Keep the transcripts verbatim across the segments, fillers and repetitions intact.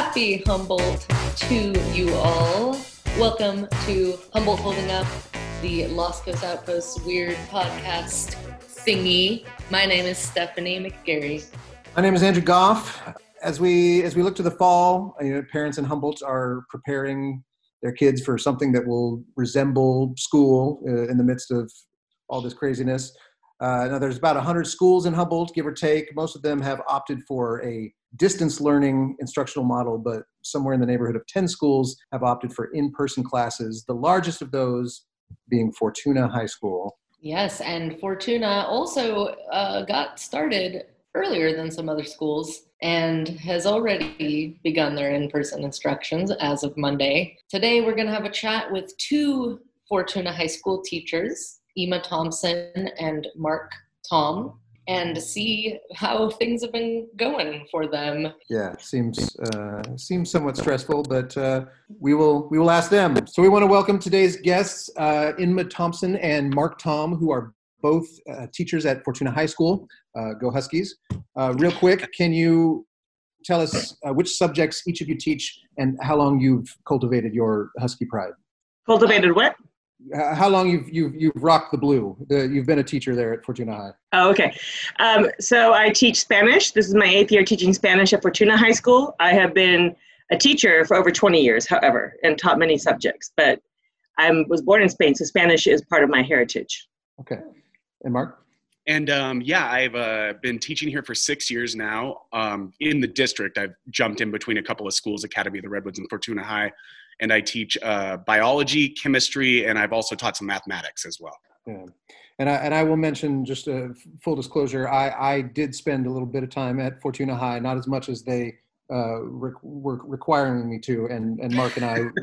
Happy Humboldt to you all. Welcome to Humboldt Holding Up, the Los Coast Outpost weird podcast thingy. My name is Stephanie McGarry. My name is Andrew Goff. As we as we look to the fall, you know, parents in Humboldt are preparing their kids for something that will resemble school uh, in the midst of all this craziness. Uh, now, there's about one hundred schools in Humboldt, give or take. Most of them have opted for a distance learning instructional model, but somewhere in the neighborhood of ten schools have opted for in-person classes, the largest of those being Fortuna High School. Yes, and Fortuna also uh, got started earlier than some other schools and has already begun their in-person instructions as of Monday. Today, we're going to have a chat with two Fortuna High School teachers, Emma Thompson and Mark Tom, and see how things have been going for them. Yeah, seems uh, seems somewhat stressful, but uh, we will we will ask them. So we want to welcome today's guests, uh, Emma Thompson and Mark Tom, who are both uh, teachers at Fortuna High School. Uh, go Huskies! Uh, real quick, can you tell us uh, which subjects each of you teach and how long you've cultivated your Husky pride? Cultivated what? How long you've you've you've rocked the blue? The, you've been a teacher there at Fortuna High. Oh, okay. Um, so I teach Spanish. This is my eighth year teaching Spanish at Fortuna High School. I have been a teacher for over twenty years, however, and taught many subjects. But I was born in Spain, so Spanish is part of my heritage. Okay. And Mark? And um, yeah, I've uh, been teaching here for six years now. Um, in the district, I've jumped in between a couple of schools, Academy of the Redwoods and Fortuna High. And I teach uh, biology, chemistry, and I've also taught some mathematics as well. Yeah. And I, and I will mention, just a full disclosure, I, I did spend a little bit of time at Fortuna High, not as much as they uh, re- were requiring me to. And, and Mark and I,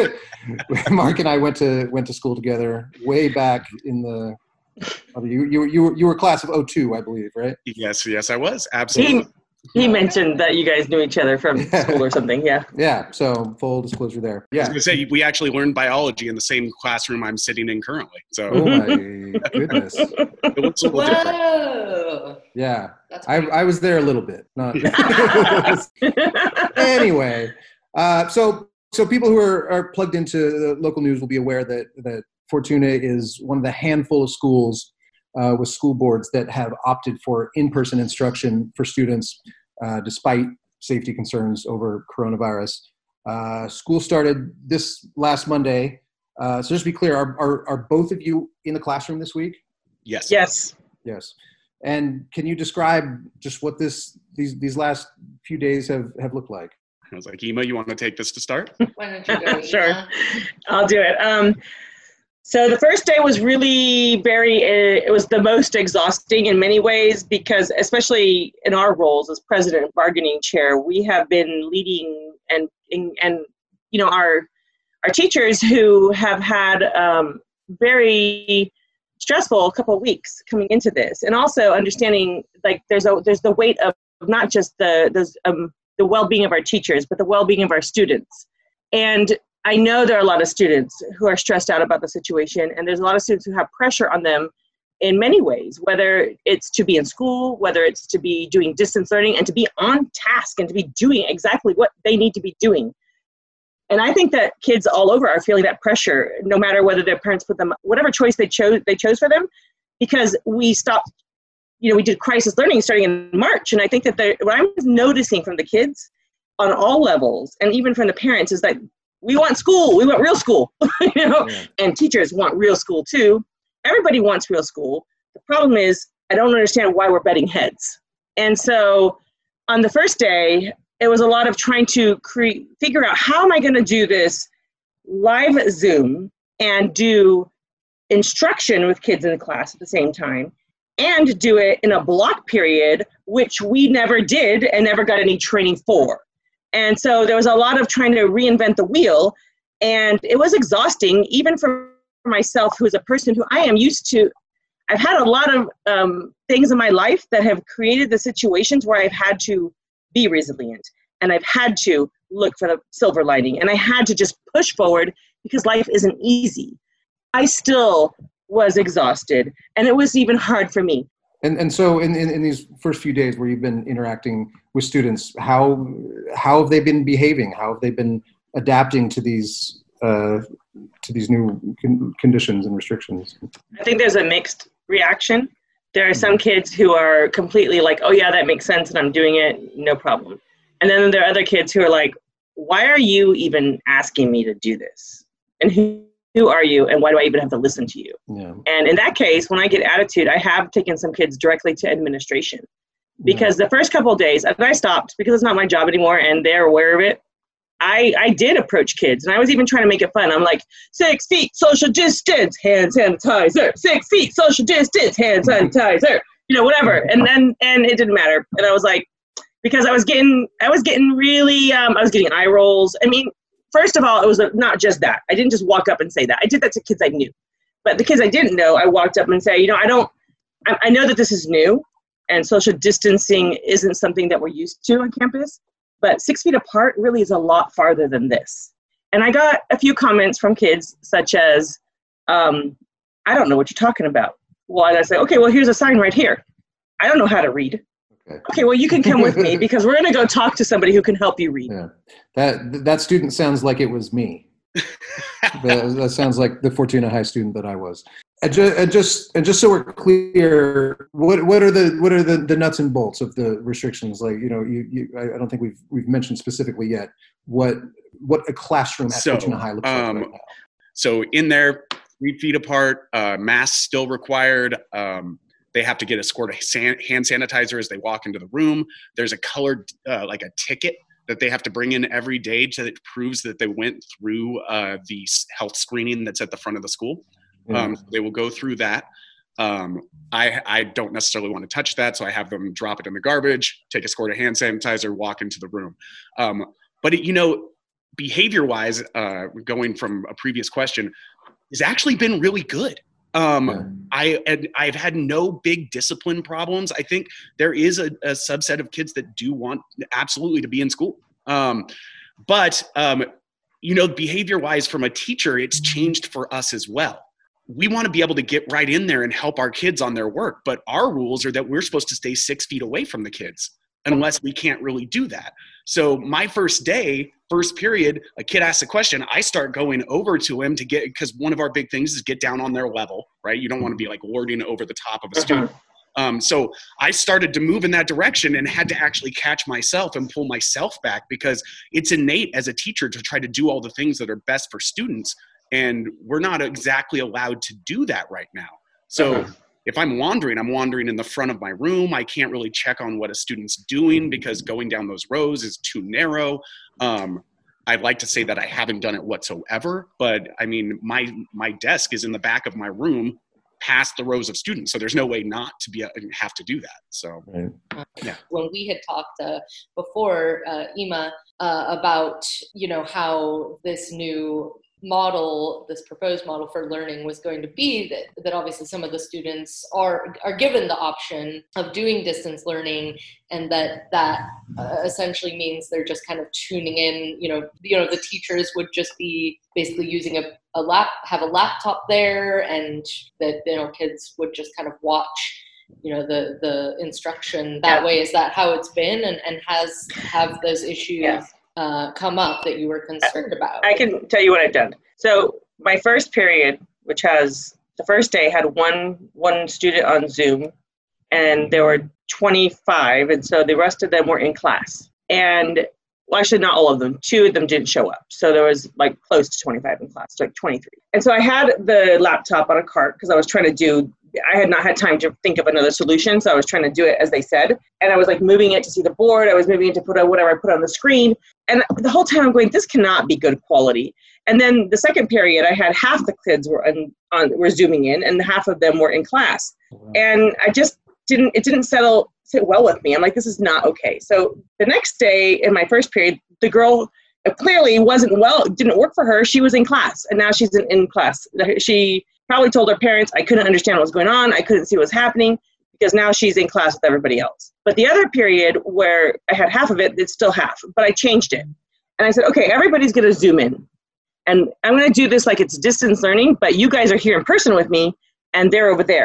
Mark and I went to went to school together way back in the. You you you were you were class of oh two, I believe, right? Yes, yes, I was absolutely. He, he mentioned that you guys knew each other from school or something. Yeah. Yeah. So full disclosure there. Yeah. I was going to say we actually learned biology in the same classroom I'm sitting in currently. So. Oh my goodness. It looks a little different. Whoa! Yeah, I I was there a little bit. Not anyway. Uh, so so people who are, are plugged into the local news will be aware that that Fortuna is one of the handful of schools uh, with school boards that have opted for in-person instruction for students uh, despite safety concerns over coronavirus. Uh, school started this last Monday. Uh, so just to be clear, are, are, are both of you in the classroom this week? Yes. Yes. Yes. And can you describe just what this these these last few days have, have looked like? I was like, Emma, you want to take this to start? Why don't you go, Sure. Emma? I'll do it. Um, so the first day was really very, uh, it was the most exhausting in many ways because especially in our roles as president and bargaining chair, we have been leading and, and, and you know, our, our teachers who have had um, very stressful couple of weeks coming into this, and also understanding like there's a, there's the weight of not just the, there's, um, the well-being of our teachers, but the well-being of our students. And I know there are a lot of students who are stressed out about the situation, and there's a lot of students who have pressure on them in many ways, whether it's to be in school, whether it's to be doing distance learning, and to be on task and to be doing exactly what they need to be doing. And I think that kids all over are feeling that pressure, no matter whether their parents put them, whatever choice they chose, they chose for them, because we stopped, you know, we did crisis learning starting in March. And I think that what I'm noticing from the kids on all levels, and even from the parents, is that we want school. We want real school, you know, yeah. And teachers want real school too. Everybody wants real school. The problem is I don't understand why we're butting heads. And so on the first day, it was a lot of trying to create, figure out how am I going to do this live Zoom and do instruction with kids in the class at the same time and do it in a block period, which we never did and never got any training for. And so there was a lot of trying to reinvent the wheel, and it was exhausting, even for myself, who is a person who I am used to. I've had a lot of um, things in my life that have created the situations where I've had to be resilient, and I've had to look for the silver lining, and I had to just push forward because life isn't easy. I still was exhausted, and it was even hard for me. And and so in, in, in these first few days where you've been interacting with students, how how have they been behaving? How have they been adapting to these uh, to these new con- conditions and restrictions? I think there's a mixed reaction. There are some kids who are completely like, oh yeah, that makes sense and I'm doing it, no problem. And then there are other kids who are like, why are you even asking me to do this? And who Who are you, and why do I even have to listen to you? Yeah. And in that case, when I get attitude, I have taken some kids directly to administration. Because yeah. the first couple of days, and I stopped because it's not my job anymore, and they're aware of it, I, I did approach kids, and I was even trying to make it fun. I'm like, six feet, social distance, hand sanitizer. Six feet, social distance, hand sanitizer. You know, whatever. And then, and it didn't matter. And I was like, because I was getting, I was getting really, um, I was getting eye rolls. I mean, first of all, it was not just that. I didn't just walk up and say that. I did that to kids I knew. But the kids I didn't know, I walked up and say, you know, I don't, I, I know that this is new and social distancing isn't something that we're used to on campus, but six feet apart really is a lot farther than this. And I got a few comments from kids such as, um, I don't know what you're talking about. Well, and I say, okay, well, here's a sign right here. I don't know how to read. Okay. okay, well, you can come with me because we're going to go talk to somebody who can help you read. Yeah. That that student sounds like it was me. that, that sounds like the Fortuna High student that I was. And just and just, and just so we're clear, what what are the what are the, the nuts and bolts of the restrictions? Like, you know, you, you I don't think we've we've mentioned specifically yet what what a classroom at so, Fortuna High looks um, like right now. So in there, three feet apart, uh, masks still required. Um, They have to get a squirt of hand sanitizer as they walk into the room. There's a colored, uh, like a ticket that they have to bring in every day to, that proves that they went through uh, the health screening that's at the front of the school. Yeah. Um, they will go through that. Um, I, I don't necessarily want to touch that, so I have them drop it in the garbage, take a squirt of hand sanitizer, walk into the room. Um, but, it, you know, behavior-wise, uh, going from a previous question, has actually been really good. Um, yeah. I, I've had no big discipline problems. I think there is a, a subset of kids that do want absolutely to be in school. Um, but, um, you know, behavior wise from a teacher, it's changed for us as well. We want to be able to get right in there and help our kids on their work. But our rules are that we're supposed to stay six feet away from the kids unless we can't really do that. So my first day, first period, a kid asks a question, I start going over to him to get, because one of our big things is get down on their level, right? You don't want to be like lording over the top of a student. Um, so I started to move in that direction and had to actually catch myself and pull myself back because it's innate as a teacher to try to do all the things that are best for students. And we're not exactly allowed to do that right now. So uh-huh. if I'm wandering, I'm wandering in the front of my room. I can't really check on what a student's doing because going down those rows is too narrow. Um, I'd like to say that I haven't done it whatsoever, but I mean, my my desk is in the back of my room past the rows of students. So there's no way not to be have to do that. So right. yeah. When we had talked uh, before, uh, Ima, uh, about, you know, how this new model, this proposed model for learning was going to be that, that obviously some of the students are are given the option of doing distance learning, and that that uh, essentially means they're just kind of tuning in. You know, you know, the teachers would just be basically using a, a lap, have a laptop there, and that, you know, kids would just kind of watch, you know, the the instruction that yeah. way. Is that how it's been, and and has have those issues yeah. Uh, come up that you were concerned about? I can tell you what I've done. So my first period, which has the first day had one one student on Zoom, and there were twenty-five, and so the rest of them were in class. And well, actually not all of them. Two of them didn't show up. So there was like close to twenty-five in class, like twenty-three. And so I had the laptop on a cart because I was trying to do, I had not had time to think of another solution. So I was trying to do it as they said. And I was like moving it to see the board. I was moving it to put on whatever I put on the screen. And the whole time I'm going, this cannot be good quality. And then the second period, I had half the kids were on, on were zooming in and half of them were in class. Wow. And I just didn't, it didn't settle, sit well with me. I'm like, this is not okay. So the next day in my first period, the girl clearly wasn't well, didn't work for her. She was in class and now she's in, in class. She probably told her parents, I couldn't understand what was going on. I couldn't see what was happening because now she's in class with everybody else. But the other period where I had half of it, it's still half, but I changed it. And I said, okay, everybody's going to zoom in. And I'm going to do this like it's distance learning, but you guys are here in person with me and they're over there.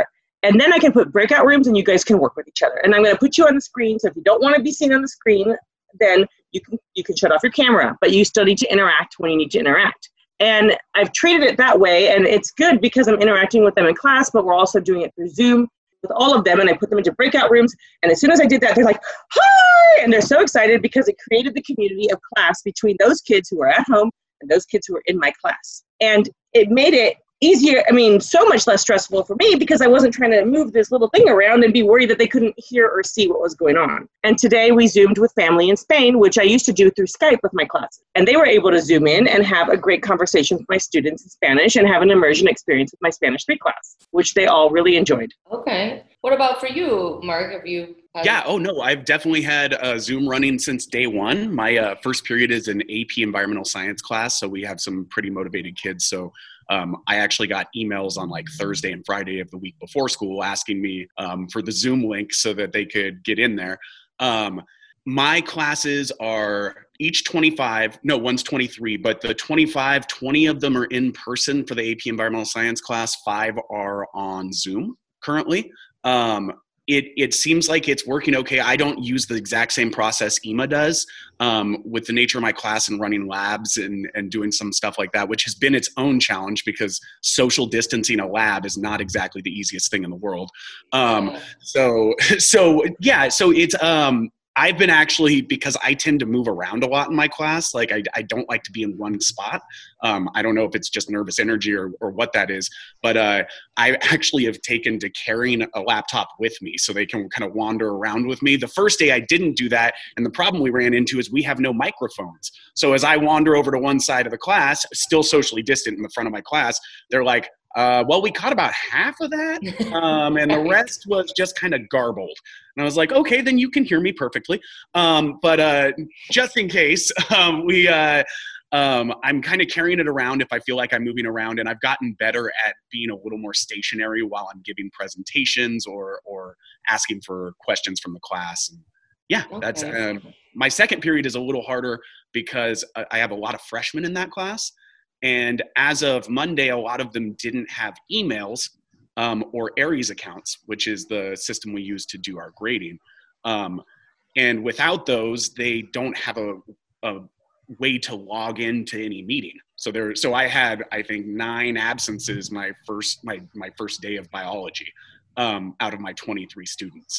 And then I can put breakout rooms and you guys can work with each other. And I'm going to put you on the screen. So if you don't want to be seen on the screen, then you can you can shut off your camera, but you still need to interact when you need to interact. And I've treated it that way, and it's good because I'm interacting with them in class, but we're also doing it through Zoom with all of them, and I put them into breakout rooms. And as soon as I did that, they're like, hi! And they're so excited because it created the community of class between those kids who are at home and those kids who are in my class. And it made it easier, I mean, so much less stressful for me because I wasn't trying to move this little thing around and be worried that they couldn't hear or see what was going on. And today we Zoomed with family in Spain, which I used to do through Skype with my classes. And they were able to Zoom in and have a great conversation with my students in Spanish and have an immersion experience with my Spanish three class, which they all really enjoyed. Okay. What about for you, Mark? Have you had- Yeah, oh no, I've definitely had uh, Zoom running since day one. My uh, first period is an A P environmental science class, so we have some pretty motivated kids. So um, I actually got emails on like Thursday and Friday of the week before school asking me um, for the Zoom link so that they could get in there. Um, my classes are each twenty-five, no, one's twenty-three, but the twenty-five, twenty of them are in person for the A P environmental science class, five are on Zoom currently. Um, It it seems like it's working okay. I don't use the exact same process E M A does um, with the nature of my class and running labs and, and doing some stuff like that, which has been its own challenge because social distancing a lab is not exactly the easiest thing in the world. Um, so so yeah, so it's um, I've been actually, because I tend to move around a lot in my class, like I, I don't like to be in one spot. Um, I don't know if it's just nervous energy or, or what that is, but uh, I actually have taken to carrying a laptop with me so they can kind of wander around with me. The first day I didn't do that, and the problem we ran into is we have no microphones. So as I wander over to one side of the class, still socially distant in the front of my class, they're like, Uh, well, we caught about half of that, um, and the rest was just kind of garbled. And I was like, okay, then you can hear me perfectly. Um, but uh, just in case, um, we, uh, um, I'm kind of carrying it around if I feel like I'm moving around, and I've gotten better at being a little more stationary while I'm giving presentations or or asking for questions from the class. And yeah, okay. that's um, my second period is a little harder because I have a lot of freshmen in that class. And as of Monday, a lot of them didn't have emails um, or Aries accounts, which is the system we use to do our grading. Um, and without those, they don't have a, a way to log into any meeting. So there, so I had, I think, nine absences my first my my first day of biology um, out of my twenty-three students.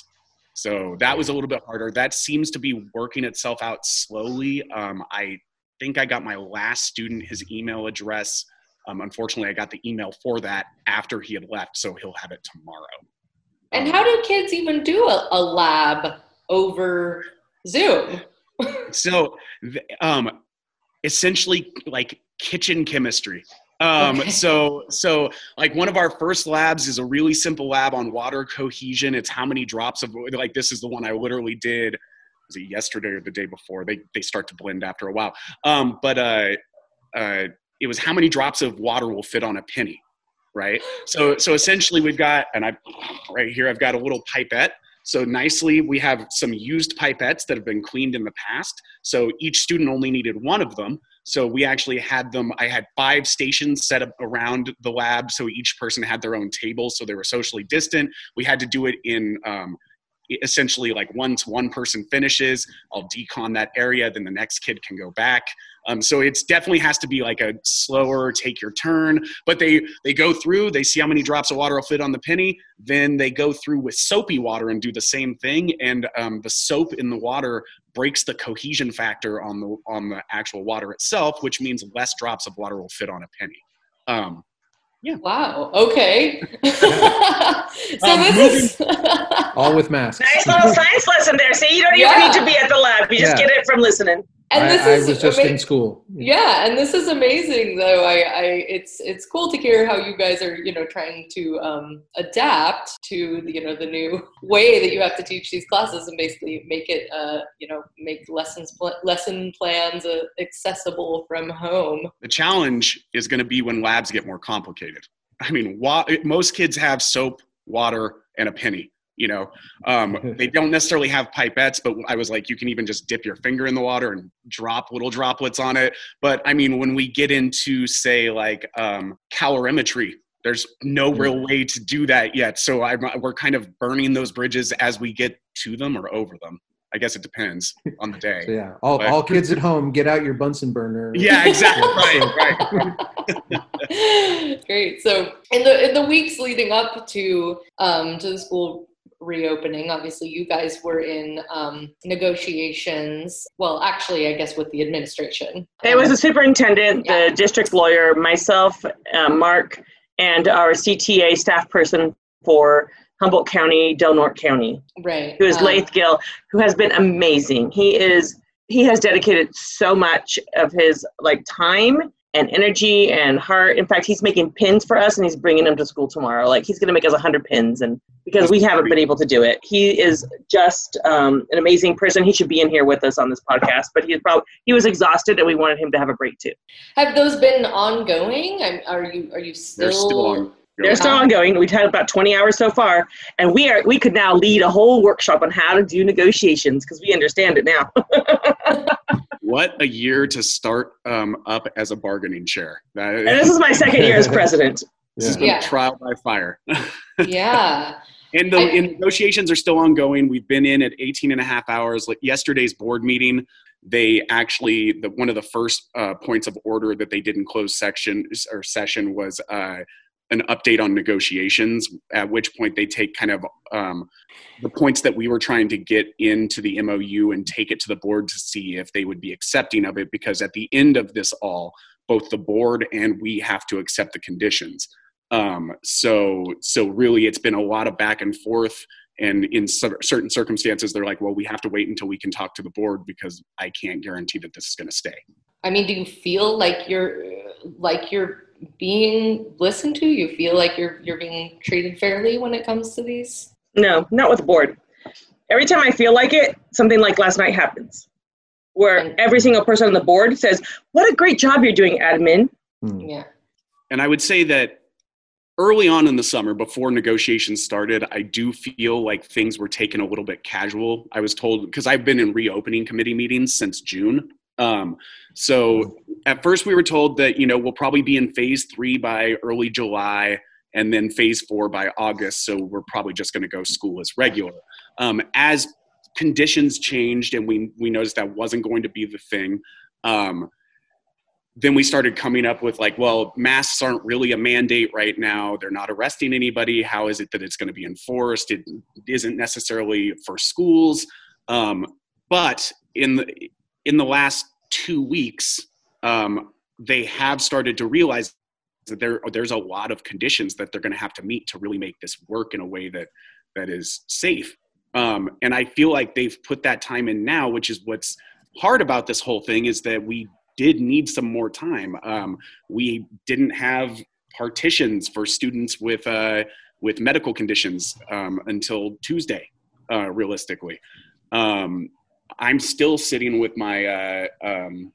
So that was a little bit harder. That seems to be working itself out slowly. Um, I think I got my last student his email address. Um, unfortunately, I got the email for that after he had left, so he'll have it tomorrow. And um, how do kids even do a, a lab over Zoom? so, um, essentially, like kitchen chemistry. Um, okay. So, so like one of our first labs is a really simple lab on water cohesion. It's how many drops of, like this is the one I literally did. Was it yesterday or the day before? They they start to blend after a while. Um, but uh, uh, it was how many drops of water will fit on a penny, right? So so essentially we've got, and I right here I've got a little pipette. So nicely we have some used pipettes that have been cleaned in the past. So each student only needed one of them. So we actually had them, I had five stations set up around the lab. So each person had their own table. So they were socially distant. We had to do it in um, essentially like once one person finishes, I'll decon that area, then the next kid can go back. Um, so it's definitely has to be like a slower, take your turn, but they, they go through, they see how many drops of water will fit on the penny, then they go through with soapy water and do the same thing. And um, the soap in the water breaks the cohesion factor on the, on the actual water itself, which means less drops of water will fit on a penny. Um, Yeah. Wow. Okay. so um, this is all with masks. Nice little science lesson there. See, you don't even yeah. need to be at the lab. You just yeah. get it from listening. And I, this I is was just ama- in school. Yeah, and this is amazing, though. I, I, it's it's cool to hear how you guys are, you know, trying to um, adapt to, you know, the new way that you have to teach these classes and basically make it, uh, you know, make lessons pl- lesson plans uh, accessible from home. The challenge is going to be when labs get more complicated. I mean, wa- most kids have soap, water, and a penny. You know, um, they don't necessarily have pipettes, but I was like, you can even just dip your finger in the water and drop little droplets on it. But I mean, when we get into, say, like um, calorimetry there's no real way to do that yet. So I'm, we're kind of burning those bridges as we get to them or over them. I guess it depends on the day. So yeah, all, but, all kids at home, get out your Bunsen burner. Yeah, exactly. right, right. Great. So in the in the weeks leading up to um, to the school reopening, obviously you guys were in um, negotiations. Well, actually, I guess with the administration. It was the superintendent, Yeah. the district lawyer, myself, uh, Mark, and our C T A staff person for Humboldt County, Del Norte County, Right. who is Um, Laith Gill, who has been amazing. He is he has dedicated so much of his like time and energy and heart. In fact, he's making pins for us and he's bringing them to school tomorrow. Like he's going to make us one hundred pins, and because we haven't been able to do it. He is just um, an amazing person. He should be in here with us on this podcast, but he probably he was exhausted and we wanted him to have a break too. Have those been ongoing? I'm- Are you are you still? They're still on. They're still ongoing. We've had about twenty hours so far, and we are we could now lead a whole workshop on how to do negotiations because we understand it now. What a year to start um, up as a bargaining chair. That, And this is my second year as president. this has Yeah. been Yeah. a trial by fire. Yeah. And the I- and negotiations are still ongoing. We've been in at eighteen and a half hours. Like yesterday's board meeting, they actually, the, one of the first uh, points of order that they did in closed section or session was uh, an update on negotiations, at which point they take kind of um, the points that we were trying to get into the M O U and take it to the board to see if they would be accepting of it, because at the end of this all, both the board and we have to accept the conditions. Um, so, so really it's been a lot of back and forth, and in cer- certain circumstances, they're like, well, we have to wait until we can talk to the board because I can't guarantee that this is going to stay. I mean, do you feel like you're like you're being listened to? You feel like you're you're being treated fairly when it comes to these? No, not with the board. Every time I feel like it, something like last night happens, where every single person on the board says, "What a great job you're doing, admin." Hmm. Yeah. And I would say that early on in the summer, before negotiations started, I do feel like things were taken a little bit casual. I was told, because I've been in reopening committee meetings since June. Um, so at first we were told that, you know, we'll probably be in phase three by early July and then phase four by August. So we're probably just going to go school as regular. Um, as conditions changed and we, we noticed that wasn't going to be the thing, um, then we started coming up with like, well, masks aren't really a mandate right now. They're not arresting anybody. How is it that it's going to be enforced? It isn't necessarily for schools. Um, but in the, in the last two weeks, um, they have started to realize that there, there's a lot of conditions that they're going to have to meet to really make this work in a way that, that is safe. Um, and I feel like they've put that time in now, which is what's hard about this whole thing, is that we did need some more time. Um, we didn't have partitions for students with uh, with medical conditions um, until Tuesday, uh, realistically. Um, I'm still sitting with my, uh, um,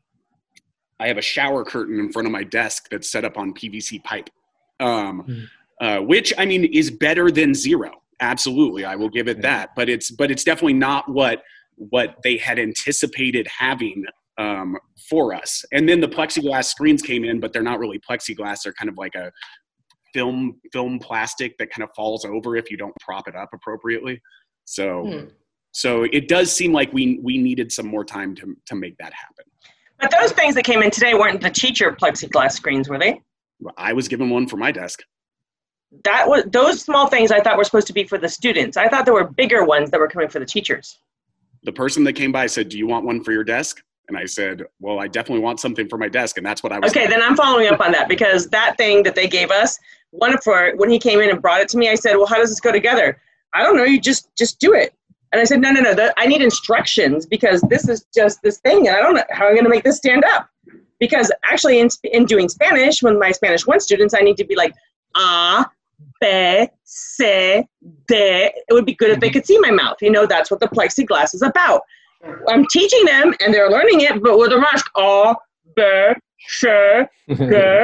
I have a shower curtain in front of my desk that's set up on P V C pipe, um, mm. uh, which I mean is better than zero. Absolutely, I will give it yeah. that. But it's but it's definitely not what what they had anticipated having um, for us. And then the plexiglass screens came in, but they're not really plexiglass. They're kind of like a film film plastic that kind of falls over if you don't prop it up appropriately. So hmm. so it does seem like we we needed some more time to to make that happen. But those things that came in today weren't the teacher plexiglass screens, were they? I was given one for my desk. That was those small things I thought were supposed to be for the students. I thought there were bigger ones that were coming for the teachers. The person that came by said, "Do you want one for your desk?" And I said, "Well, I definitely want something for my desk," and that's what I was. Okay, thinking. Then I'm following up on that, because that thing that they gave us, one for when he came in and brought it to me, I said, "Well, how does this go together?" "I don't know. You just just do it." And I said, "No, no, no. The, I need instructions, because this is just this thing, and I don't know how I'm going to make this stand up." Because actually, in in doing Spanish, when my Spanish one students, I need to be like, ah. B, C, D. It would be good if they could see my mouth. You know, that's what the plexiglass is about. I'm teaching them, and they're learning it, but with a mask. A, B, C, D,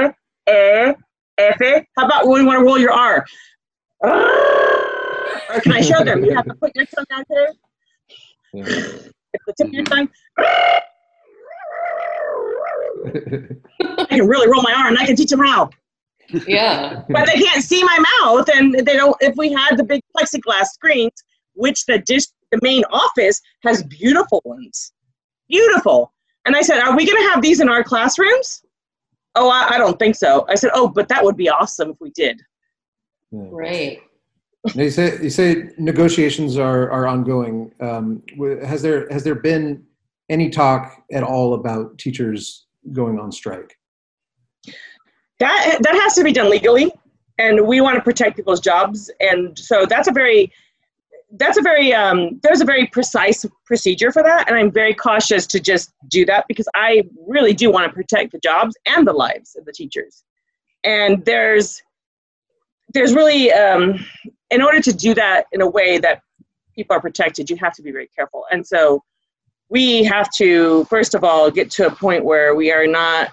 E, F. How about when you want to roll your R? Or can I show them? You have to put your tongue out there. Yeah. The tip of your tongue. I can really roll my R, and I can teach them how. Yeah. But they can't see my mouth, and they don't. If we had the big plexiglass screens, which the dis, the main office has beautiful ones, beautiful. And I said, "Are we going to have these in our classrooms?" "Oh, I, I don't think so." I said, "Oh, but that would be awesome if we did." Right. Now you say you say negotiations are are ongoing. Um, has there has there been any talk at all about teachers going on strike? That that has to be done legally, and we want to protect people's jobs, and so that's a very that's a very um, there's a very precise procedure for that, and I'm very cautious to just do that because I really do want to protect the jobs and the lives of the teachers. And there's there's really um, in order to do that in a way that people are protected, you have to be very careful, and so we have to first of all get to a point where we are not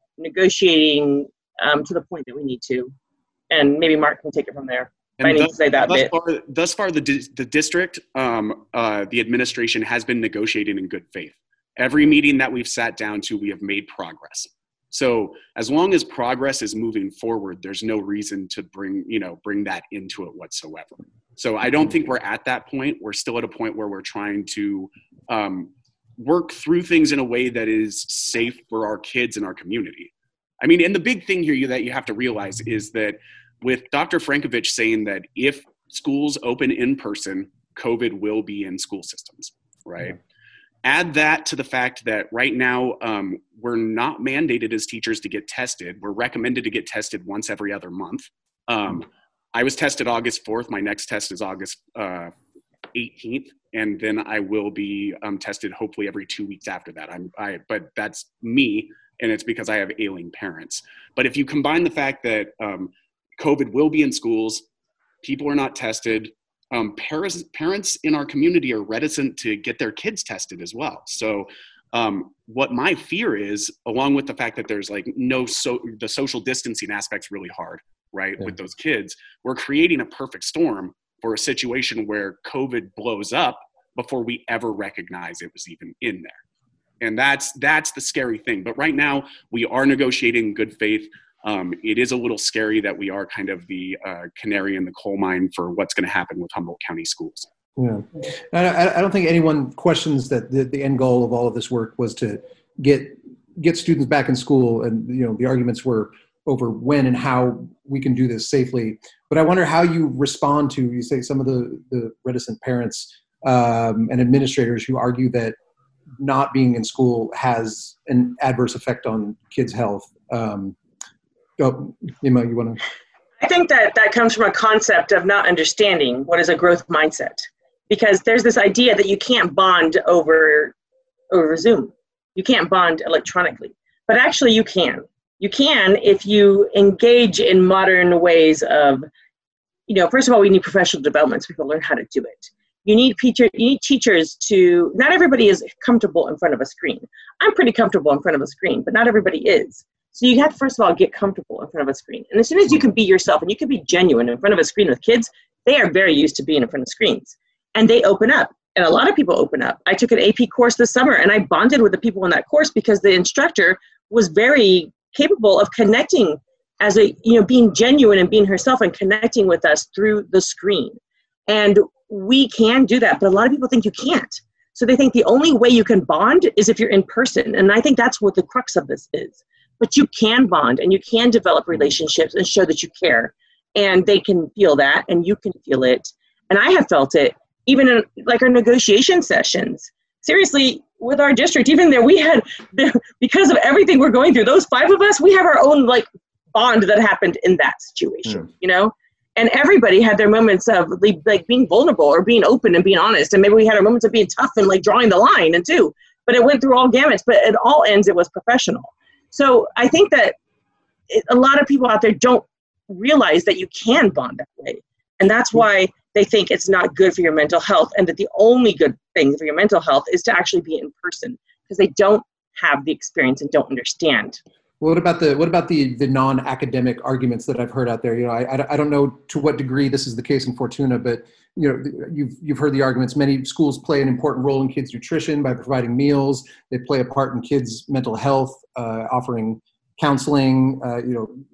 negotiating um, to the point that we need to, and maybe Mark can take it from there. And I need thus, to say that thus bit. Far, thus far, the, di- the district, um, uh, the administration has been negotiating in good faith. Every meeting that we've sat down to, we have made progress. So as long as progress is moving forward, there's no reason to bring, you know, bring that into it whatsoever. So I don't think we're at that point. We're still at a point where we're trying to um, work through things in a way that is safe for our kids and our community. I mean, and the big thing here that you have to realize is that with Doctor Frankovich saying that if schools open in person, COVID will be in school systems, right? Yeah. Add that to the fact that right now um, we're not mandated as teachers to get tested. We're recommended to get tested once every other month. Um, I was tested August fourth. My next test is August uh, eighteenth. And then I will be um, tested hopefully every two weeks after that. I'm, I, but that's me, and it's because I have ailing parents. But if you combine the fact that um, COVID will be in schools, people are not tested, um, parents, parents in our community are reticent to get their kids tested as well. So um, what my fear is, along with the fact that there's like no, so the social distancing aspect's really hard, right? Yeah. With those kids, we're creating a perfect storm for a situation where COVID blows up before we ever recognize it was even in there. And that's that's the scary thing. But right now, we are negotiating in good faith. Um, it is a little scary that we are kind of the uh, canary in the coal mine for what's going to happen with Humboldt County schools. Yeah, I, I don't think anyone questions that the, the end goal of all of this work was to get get students back in school. And, you know, the arguments were over when and how we can do this safely. But I wonder how you respond to, you say, some of the, the reticent parents um, and administrators who argue that not being in school has an adverse effect on kids' health. Um, oh, Emma, you want to? I think that that comes from a concept of not understanding what is a growth mindset, because there's this idea that you can't bond over over Zoom. You can't bond electronically, but actually you can. You can if you engage in modern ways of, you know, first of all, we need professional development so people learn how to do it. You need, teacher, you need teachers to, not everybody is comfortable in front of a screen. I'm pretty comfortable in front of a screen, but not everybody is. So you have to, first of all, get comfortable in front of a screen. And as soon as you can be yourself and you can be genuine in front of a screen with kids, they are very used to being in front of screens. And they open up. And a lot of people open up. I took an A P course this summer, and I bonded with the people in that course because the instructor was very capable of connecting as a, you know, being genuine and being herself and connecting with us through the screen. And we can do that, but a lot of people think you can't. So they think the only way you can bond is if you're in person. And I think that's what the crux of this is. But you can bond and you can develop relationships and show that you care. And they can feel that and you can feel it. And I have felt it even in like our negotiation sessions. Seriously, with our district, even there we had, because of everything we're going through, those five of us, we have our own like bond that happened in that situation, mm. you know? And everybody had their moments of like being vulnerable or being open and being honest. And maybe we had our moments of being tough and like drawing the line and too, but it went through all gamuts, but at all ends it was professional. So I think that it, a lot of people out there don't realize that you can bond that way. And that's why they think it's not good for your mental health, and that the only good thing for your mental health is to actually be in person, because they don't have the experience and don't understand. What about the what about the the non-academic arguments that I've heard out there? You know, I I don't know to what degree this is the case in Fortuna, but you know, you've you've heard the arguments. Many schools play an important role in kids' nutrition by providing meals. They play a part in kids' mental health, uh, offering counseling. Uh, you know,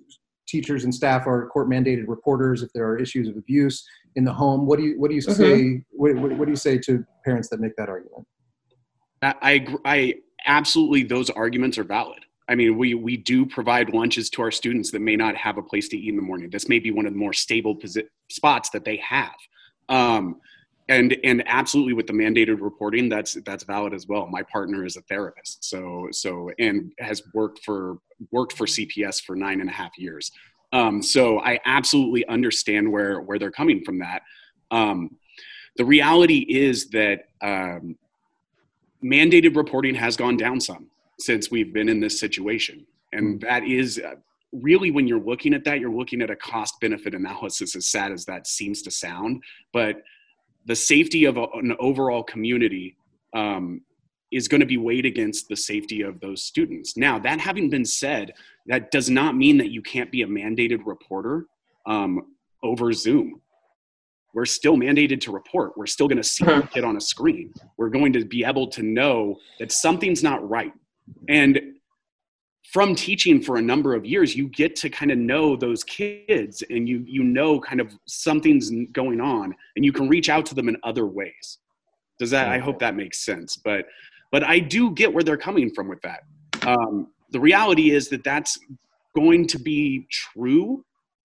teachers and staff are court mandated reporters if there are issues of abuse in the home. What do you what do you Mm-hmm. say? What, what, what do you say to parents that make that argument? I, I absolutely, those arguments are valid. I mean, we, we do provide lunches to our students that may not have a place to eat in the morning. This may be one of the more stable posi- spots that they have. Um, and, and absolutely with the mandated reporting, that's, that's valid as well. My partner is a therapist. So, so, and has worked for, worked for C P S for nine and a half years. Um, so I absolutely understand where, where they're coming from that. Um, the reality is that, um, mandated reporting has gone down some since we've been in this situation. And that is uh, really, when you're looking at that, you're looking at a cost benefit analysis, as sad as that seems to sound. But the safety of a, an overall community um, is going to be weighed against the safety of those students. Now, that having been said, that does not mean that you can't be a mandated reporter um, over Zoom. We're still mandated to report. We're still going to see the kid on a screen. We're going to be able to know that something's not right. And from teaching for a number of years, you get to kind of know those kids, and you you know kind of something's going on, and you can reach out to them in other ways. Does that? I hope that makes sense. But but I do get where they're coming from with that. Um, the reality is that that's going to be true.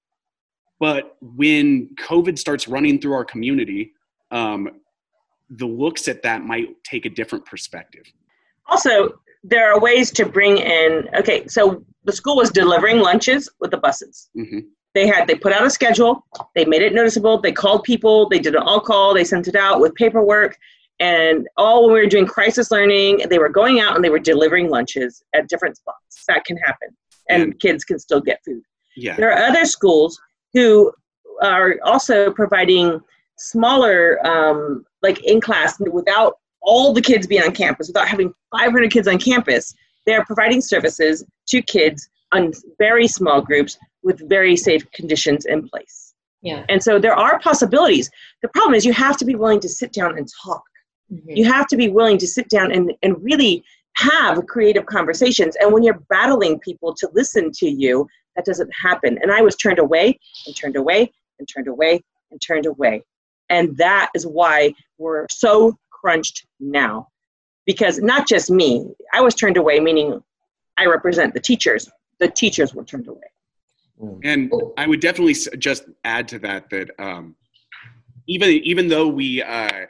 But when COVID starts running through our community, um, the looks at that might take a different perspective. Also, there are ways to bring in, okay, so the school was delivering lunches with the buses. Mm-hmm. They had, they put out a schedule, they made it noticeable, they called people, they did an all call, they sent it out with paperwork, and all when we were doing crisis learning, they were going out and they were delivering lunches at different spots. That can happen, and And- kids can still get food. Yeah. There are other schools who are also providing smaller, um, like in class, without all the kids being on campus, without having five hundred kids on campus. They're providing services to kids on very small groups with very safe conditions in place. Yeah. And so there are possibilities. The problem is you have to be willing to sit down and talk. Mm-hmm. You have to be willing to sit down and, and really have creative conversations. And when you're battling people to listen to you, that doesn't happen. And I was turned away and turned away and turned away and turned away. And that is why we're so crunched now. Because not just me, I was turned away, meaning I represent the teachers. The teachers were turned away. And I would definitely s- just add to that, that um, even, even though we, uh,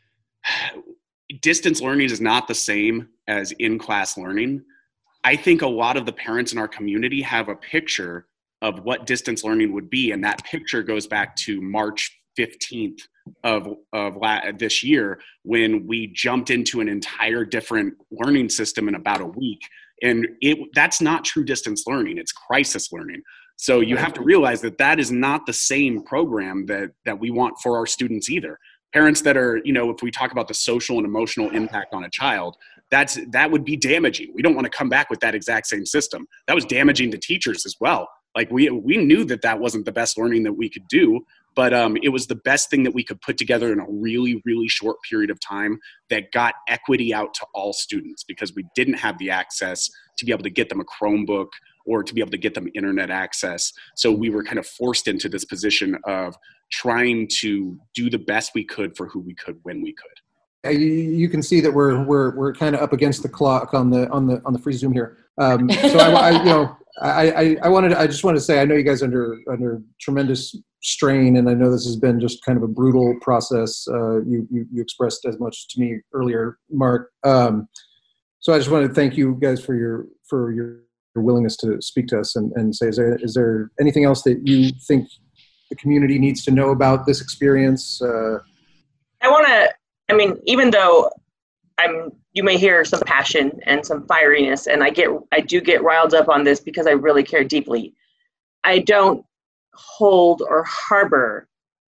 distance learning is not the same as in-class learning, I think a lot of the parents in our community have a picture of what distance learning would be. And that picture goes back to March fifteenth of, of la- this year, when we jumped into an entire different learning system in about a week. And it that's not true distance learning, it's crisis learning. So you have to realize that that is not the same program that, that we want for our students either. Parents that are, you know, if we talk about the social and emotional impact on a child, that's that would be damaging. We don't want to come back with that exact same system. That was damaging to teachers as well. Like we we knew that that wasn't the best learning that we could do, but um, it was the best thing that we could put together in a really, really short period of time that got equity out to all students, because we didn't have the access to be able to get them a Chromebook or to be able to get them internet access. So we were kind of forced into this position of trying to do the best we could for who we could when we could. Uh, You, you can see that we're we're we're kind of up against the clock on the on the on the free Zoom here. Um, so I, I you know I, I I wanted I just wanted to say, I know you guys are under under tremendous strain, and I know this has been just kind of a brutal process. Uh, you, you you expressed as much to me earlier, Mark. Um, so I just wanted to thank you guys for your for your, your willingness to speak to us and, and say, is there is there anything else that you think the community needs to know about this experience? Uh, I want to, I mean, even though I'm, you may hear some passion and some fieriness, and I get, I do get riled up on this because I really care deeply. I don't hold or harbor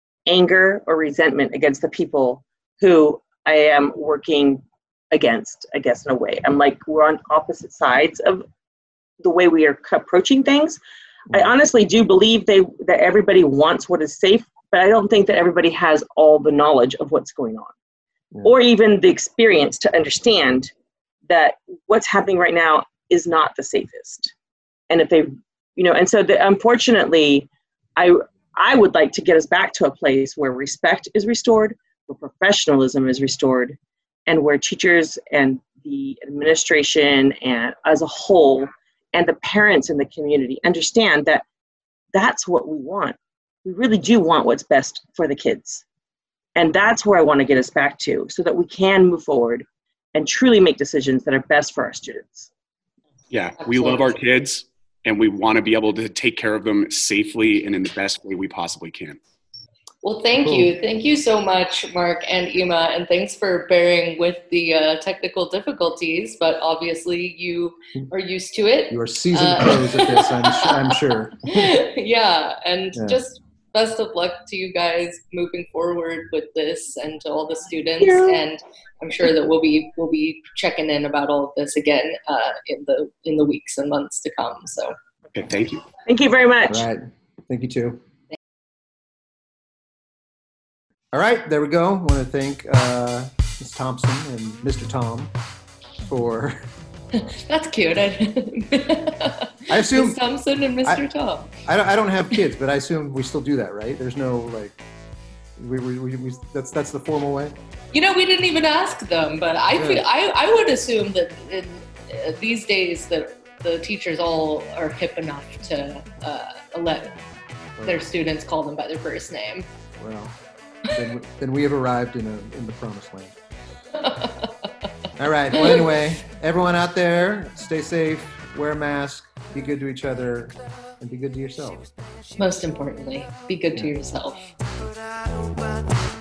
anger or resentment against the people who I am working against, I guess, in a way. I'm like, we're on opposite sides of the way we are approaching things. I honestly do believe they that everybody wants what is safe, but I don't think that everybody has all the knowledge of what's going on, Yeah. or even the experience to understand that what's happening right now is not the safest. And if they You know, and so the, unfortunately, I I would like to get us back to a place where respect is restored, where professionalism is restored, and where teachers and the administration and as a whole and the parents in the community understand that that's what we want. We really do want what's best for the kids. And that's where I want to get us back to, so that we can move forward and truly make decisions that are best for our students. Yeah, we love our kids, and we want to be able to take care of them safely and in the best way we possibly can. Well, thank Cool. you. Thank you so much, Mark and Ima, and thanks for bearing with the uh, technical difficulties, but obviously you are used to it. You are seasoned Uh, pros at this, I'm, su- I'm sure. Yeah, and Yeah. just best of luck to you guys moving forward with this, and to all the students. Yeah. And I'm sure that we'll be we'll be checking in about all of this again uh, in the in the weeks and months to come. So Okay, thank you. Thank you very much. All right. Thank you, too. All right, there we go. I want to thank uh, Miz Thompson and Mister Tom for, that's cute. I assume, Miz Thompson and Mister I- Tom. I don't, I don't have kids, but I assume we still do that, right? There's no, like, we, we, we, we that's that's the formal way? You know, we didn't even ask them, but I Yeah. feel I, I would assume that in, uh, these days that the teachers all are hip enough to uh, let their students call them by their first name. Well, then, we- then we have arrived in, a, in the promised land. All right. Well, anyway, everyone out there, stay safe, wear a mask, be good to each other, and be good to yourselves. Most importantly, be good to yourself. But I don't want